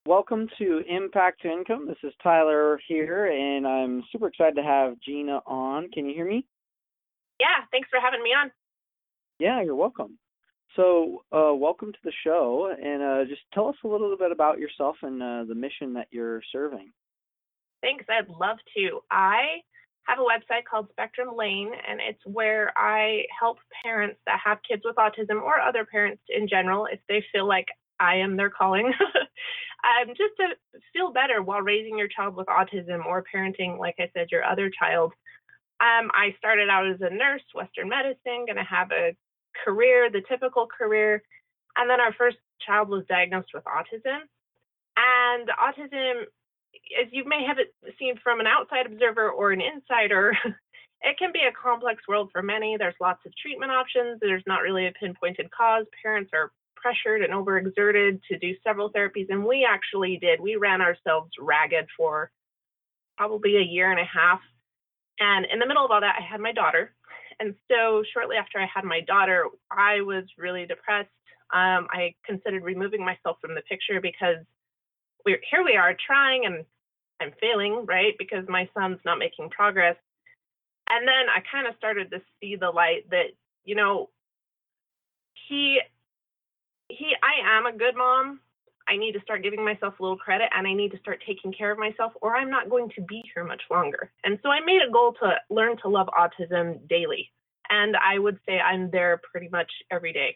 Welcome to Impact to Income. This is Tyler here, and I'm super excited to have Gina on. Can you hear me? Yeah, thanks for having me on. Yeah, you're welcome. So, welcome to the show, and just tell us a little bit about yourself and the mission that you're serving. Thanks, I'd love to. I have a website called Spectrum Lane, and it's where I help parents that have kids with autism or other parents in general, if they feel like I am their calling, just to feel better while raising your child with autism or parenting, like I said, your other child. I started out as a nurse, Western medicine, going to have a career, the typical career. And then our first child was diagnosed with autism. And autism, as you may have seen from an outside observer or an insider, it can be a complex world for many. There's lots of treatment options. There's not really a pinpointed cause. Parents are pressured and overexerted to do several therapies. And we actually did. We ran ourselves ragged for probably a year and a half. And in the middle of all that, I had my daughter. And so shortly after I had my daughter, I was really depressed. I considered removing myself from the picture because here we are trying and I'm failing, right? Because my son's not making progress. And then I kind of started to see the light that, I am a good mom. I need to start giving myself a little credit, and I need to start taking care of myself, or I'm not going to be here much longer. And so I made a goal to learn to love autism daily. And I would say I'm there pretty much every day.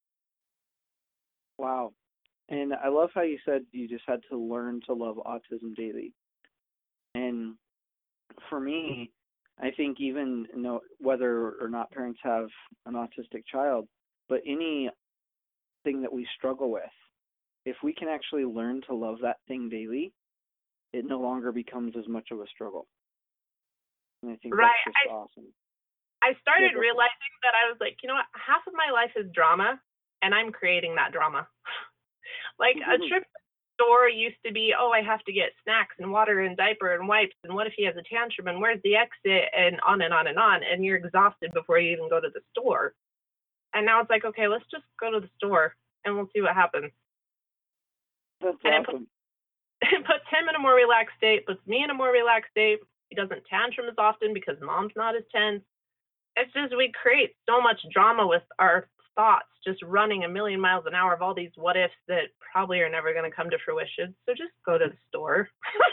Wow. And I love how you said you just had to learn to love autism daily. And for me, I think even whether or not parents have an autistic child, but anything that we struggle with, if we can actually learn to love that thing daily, it no longer becomes as much of a struggle. And I think that's just awesome. I started realizing that I was like, you know what, half of my life is drama, and I'm creating that drama. Like a trip to the store used to be, I have to get snacks and water and diaper and wipes, and what if he has a tantrum, and where's the exit, and on and on and on, and you're exhausted before you even go to the store. And now it's like, okay, let's just go to the store, and we'll see what happens. That's awesome. It puts him in a more relaxed state, puts me in a more relaxed state. He doesn't tantrum as often because mom's not as tense. It's just we create so much drama with our thoughts just running a million miles an hour of all these what ifs that probably are never going to come to fruition. So just go to the store.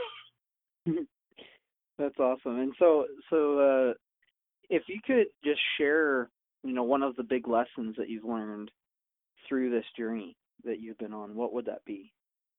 That's awesome. And so if you could just share, one of the big lessons that you've learned through this journey that you've been on, what would that be?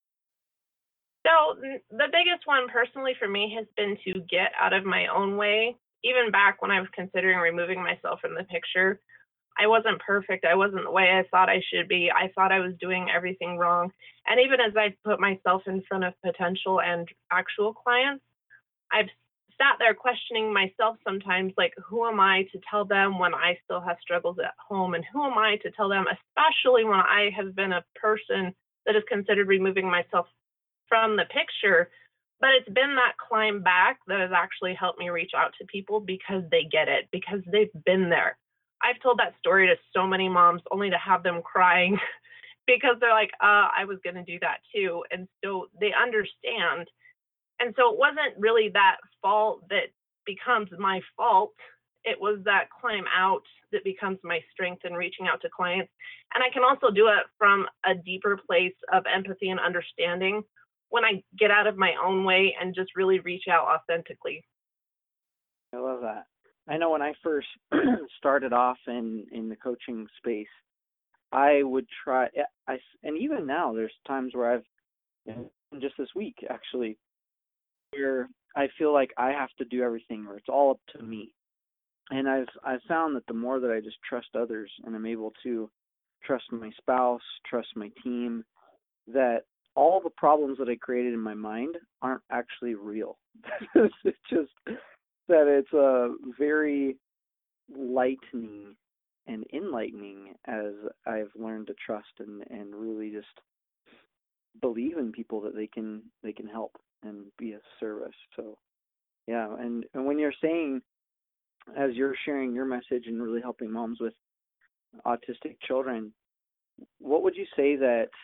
So the biggest one personally for me has been to get out of my own way. Even back when I was considering removing myself from the picture, I wasn't perfect. I wasn't the way I thought I should be. I thought I was doing everything wrong. And even as I put myself in front of potential and actual clients, I've sat there questioning myself sometimes, like, who am I to tell them when I still have struggles at home? And who am I to tell them, especially when I have been a person that has considered removing myself from the picture? But it's been that climb back that has actually helped me reach out to people because they get it, because they've been there. I've told that story to so many moms only to have them crying because they're like, I was going to do that too. And so they understand. And so it wasn't really that fault that becomes my fault. It was that climb out that becomes my strength in reaching out to clients. And I can also do it from a deeper place of empathy and understanding when I get out of my own way and just really reach out authentically. I love that. I know when I first started off in the coaching space, I would try, and even now there's times where just this week actually, where I feel like I have to do everything or it's all up to me. And I've found that the more that I just trust others and I'm able to trust my spouse, trust my team, that all the problems that I created in my mind aren't actually real. It's just that it's a very lightening and enlightening as I've learned to trust and really just believe in people that they can help and be of service. So yeah, and when you're saying, as you're sharing your message and really helping moms with autistic children, what would you say that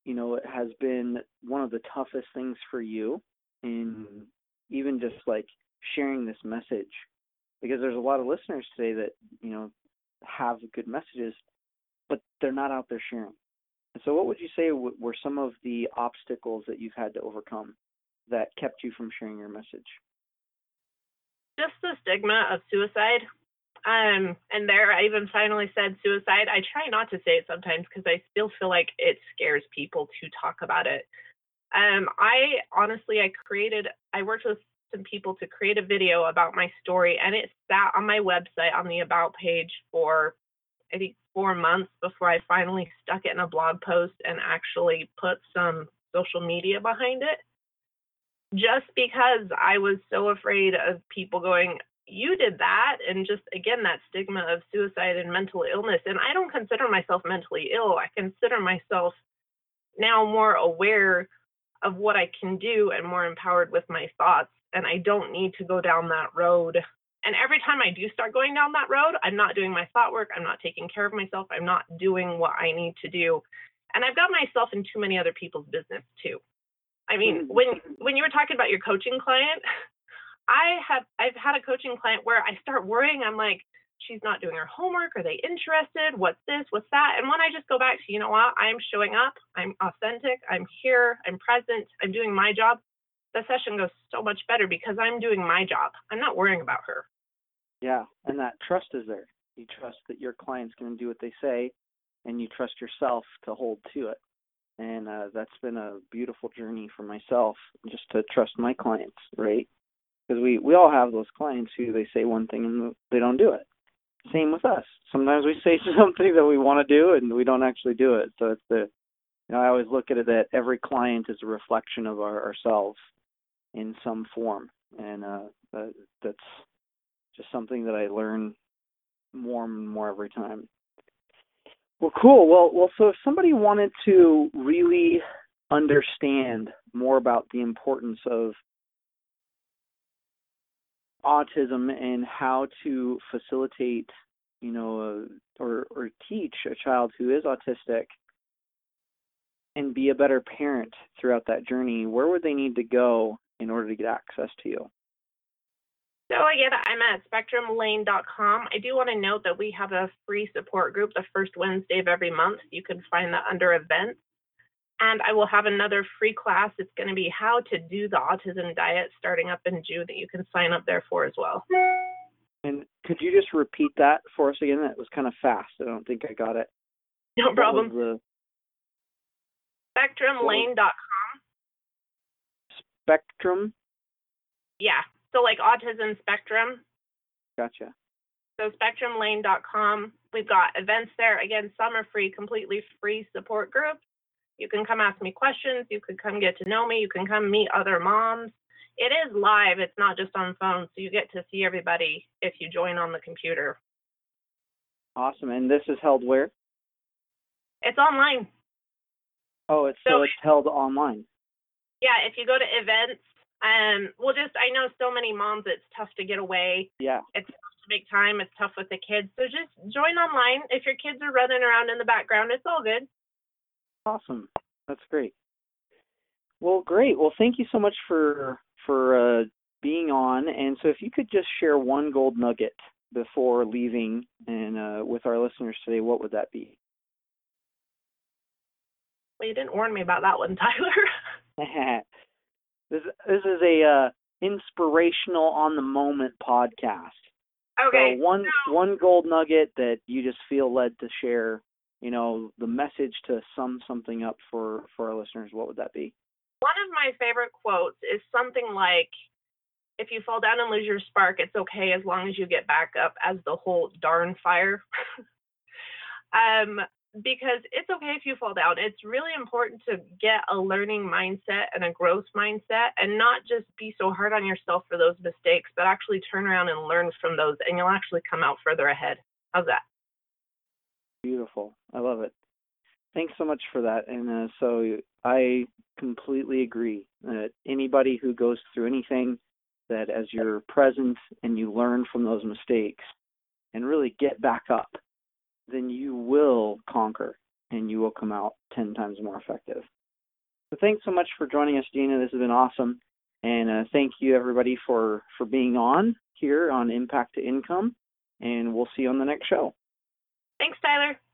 it has been one of the toughest things for you in even just like sharing this message? Because there's a lot of listeners today that, have good messages, but they're not out there sharing. And so what would you say were some of the obstacles that you've had to overcome that kept you from sharing your message? Just the stigma of suicide. And there, I even finally said suicide. I try not to say it sometimes because I still feel like it scares people to talk about it. I worked with some people to create a video about my story, and it sat on my website on the About page for, I think, 4 months before I finally stuck it in a blog post and actually put some social media behind it. Just because I was so afraid of people going, you did that, and just, again, that stigma of suicide and mental illness. And I don't consider myself mentally ill. I consider myself now more aware of what I can do and more empowered with my thoughts, and I don't need to go down that road. And every time I do start going down that road, I'm not doing my thought work, I'm not taking care of myself, I'm not doing what I need to do. And I've got myself in too many other people's business too. I mean, when you were talking about your coaching client, I've had a coaching client where I start worrying. I'm like, she's not doing her homework. Are they interested? What's this? What's that? And when I just go back to, you know what, I'm showing up, I'm authentic, I'm here, I'm present, I'm doing my job, the session goes so much better because I'm doing my job. I'm not worrying about her. Yeah, and that trust is there. You trust that your client's going to do what they say, and you trust yourself to hold to it. And that's been a beautiful journey for myself, just to trust my clients, right? Because we all have those clients who they say one thing and they don't do it. Same with us. Sometimes we say something that we want to do and we don't actually do it. So it's I always look at it that every client is a reflection of ourselves in some form. And that's just something that I learn more and more every time. Well, cool. Well, so if somebody wanted to really understand more about the importance of autism and how to facilitate, or teach a child who is autistic and be a better parent throughout that journey, where would they need to go in order to get access to you? So again, I'm at spectrumlane.com. I do want to note that we have a free support group the first Wednesday of every month. You can find that under events. And I will have another free class. It's going to be how to do the autism diet starting up in June that you can sign up there for as well. And could you just repeat that for us again? That was kind of fast. I don't think I got it. No problem. Spectrumlane.com. Spectrum? Yeah. So like autism spectrum. Gotcha. So spectrumlane.com. We've got events there. Again, some are free, completely free support groups. You can come ask me questions. You can come get to know me. You can come meet other moms. It is live. It's not just on phone. So you get to see everybody if you join on the computer. Awesome. And this is held where? It's online. Oh, it's held online. Yeah, if you go to events, I know so many moms, it's tough to get away. Yeah. It's tough to make time. It's tough with the kids. So just join online. If your kids are running around in the background, it's all good. Awesome. That's great. Well, great. Well, thank you so much for being on. And so if you could just share one gold nugget before leaving and with our listeners today, what would that be? Well, you didn't warn me about that one, Tyler. This is a inspirational on the moment podcast. Okay. So one gold nugget that you just feel led to share, the message to sum something up for our listeners, what would that be? One of my favorite quotes is something like, if you fall down and lose your spark, it's okay as long as you get back up as the whole darn fire. Because it's okay if you fall down. It's really important to get a learning mindset and a growth mindset and not just be so hard on yourself for those mistakes, but actually turn around and learn from those, and you'll actually come out further ahead. How's that? Beautiful. I love it. Thanks so much for that. And so I completely agree that anybody who goes through anything, that as you're present and you learn from those mistakes and really get back up, then you will conquer and you will come out 10 times more effective. So thanks so much for joining us, Gina. This has been awesome. And thank you, everybody, for being on here on Impact to Income. And we'll see you on the next show. Thanks, Tyler.